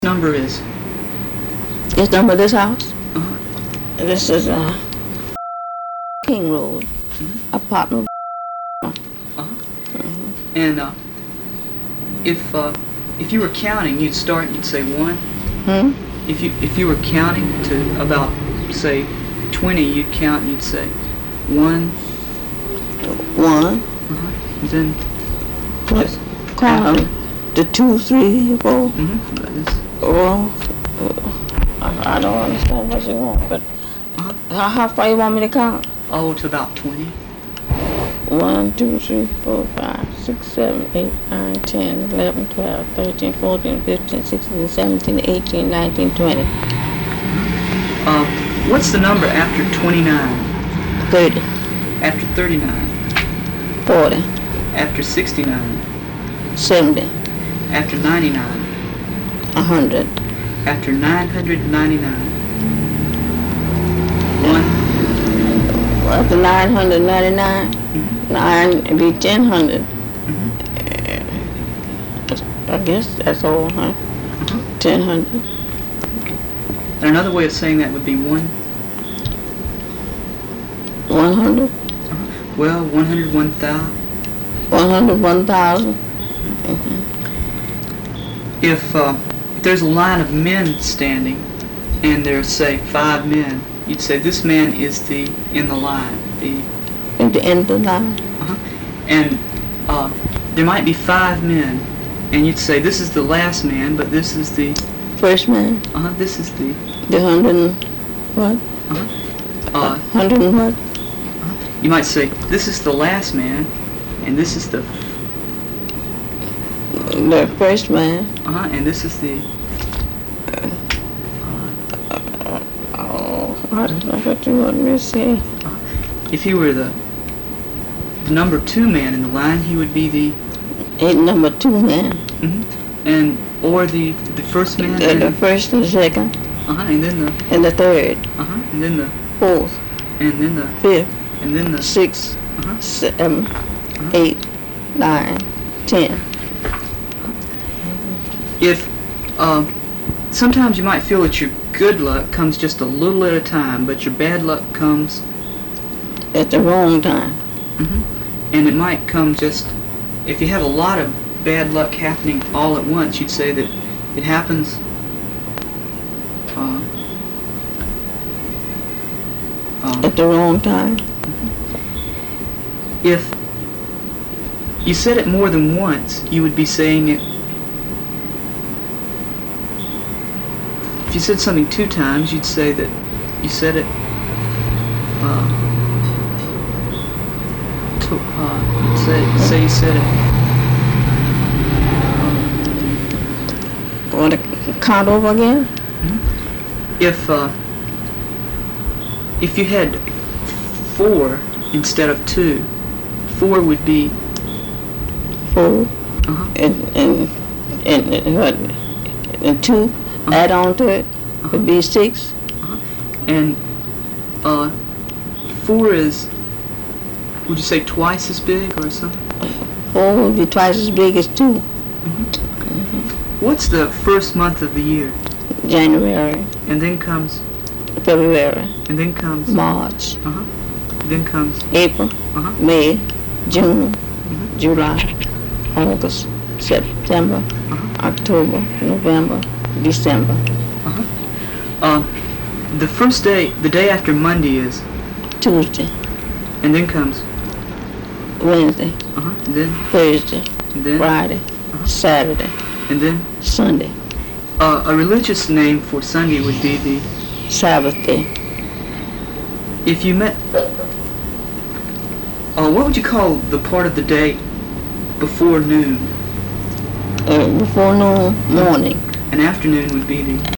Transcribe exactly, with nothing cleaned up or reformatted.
Number is? This number of this house? Uh-huh. This is uh, King Road, Mm-hmm. apartment. Uh-huh. Mm-hmm. And uh, if uh, if you were counting, you'd start. You'd say one. Hmm? If you if you were counting to about say twenty, you'd count. You'd say one. One. Uh-huh. And then What? just Count after. the two, three, four. Mm-hmm. Well, I, I don't understand what you want, but Uh-huh. how, how far you want me to count? Oh, to about twenty. One, two, three, four, five, six, seven, eight, nine, ten, eleven, twelve, thirteen, fourteen, fifteen, sixteen, seventeen, eighteen, nineteen, twenty, Uh, what's the number after twenty-nine? thirty, After thirty-nine? forty, After sixty-nine? seventy, After ninety-nine? a hundred, After nine hundred ninety-nine? One. after nine hundred ninety-nine, Mm-hmm. nine, it'd be ten hundred. Mm-hmm. I guess that's all, huh? Uh-huh. Ten hundred. And another way of saying that would be one. One hundred. Well, one hundred one thousand. One hundred one thousand. If, uh, if there's a line of men standing, and there's say five men, you'd say this man is the in the line. The At the end of the line. uh-huh. And uh, there might be five men, and you'd say this is the last man, but this is the First man. uh this is the The hundred and what? uh Hundred and what? you might say this is the last man, and this is the The first man. uh and this is the Oh, I don't know what you want me to say. if he were the, the number two man in the line, he would be the Ain't number two man. mhm, and or the the first man, The, and the first and the second uh-huh, and then the and the third, uh-huh, and then the fourth, and then the fifth, and then the sixth, uh-huh. seven, eight, nine, ten. If uh, sometimes you might feel that your good luck comes just a little at a time, but your bad luck comes, At the wrong time. mhm, and it might come just if you have a lot of bad luck happening all at once. You'd say that it happens. Uh, uh, At the wrong time. if you said it more than once, you would be saying it. If you said something two times, you'd say that you said it. Uh, to, uh, you'd say, say you said it. Want to count over again? If uh, if you had four instead of two, four would be. Four. Uh-huh. And, and, and, and what? And two, Uh-huh. add on to it, would be six. And uh, four is, would you say twice as big or something? Four would be twice as big as two. What's the first month of the year? January, And then comes, February, and then comes, March, uh-huh, then comes, April, uh-huh, May, June, Mhm. July, August, September, Uh-huh. October, November, December. uh-huh. Uh, the first day, the day after Monday is, Tuesday, and then comes, Wednesday, uh-huh, and then, Thursday, and then, Friday, Uh-huh. Saturday, and then. Sunday, Uh, a religious name for Sunday would be the, Sabbath day. if you met, uh, what would you call the part of the day before noon? Uh, before noon, morning. An afternoon would be the,